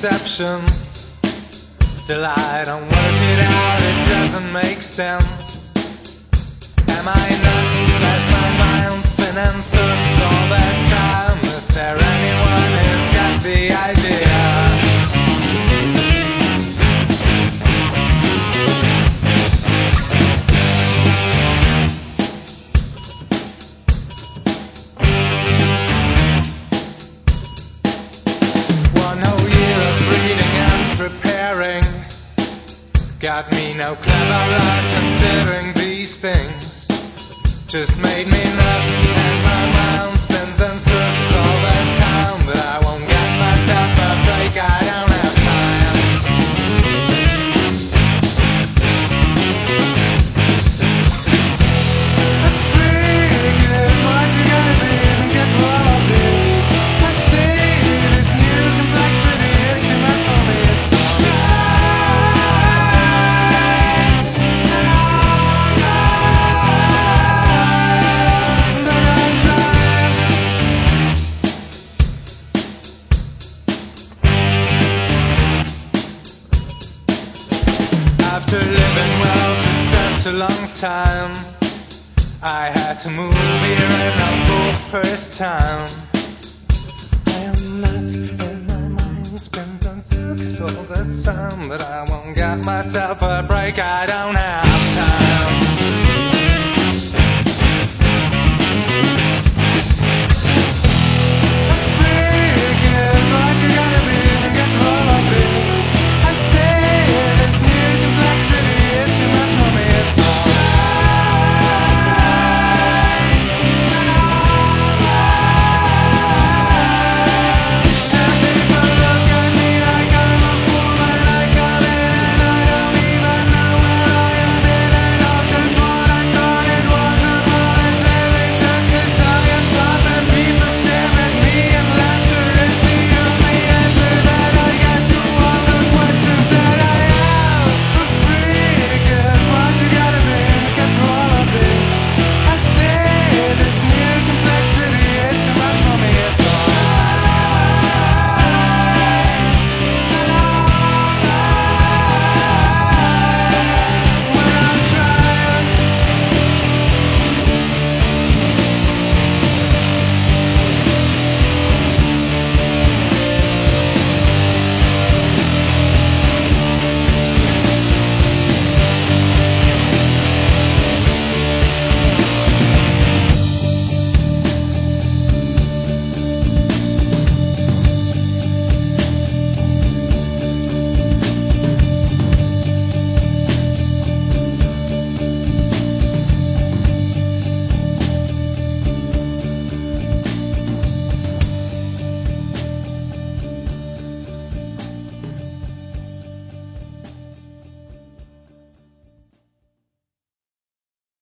exceptions. Still I don't work it out, it doesn't make sense. Am I nuts? Has my mind spinning circles all that time? Is there anyone who's got the idea? Got me no cleverer considering these things. Just made me nuts and my mind spins in circles all the time. But I won't get myself a break, I don't have time. A freak is what you gotta be to get through all of this. I see this new complexity is too much for me. It's after living well for such a long time, I had to move here and now for the first time. I am nuts and my mind spins on circles all the time. But I won't get myself a break, I don't have time.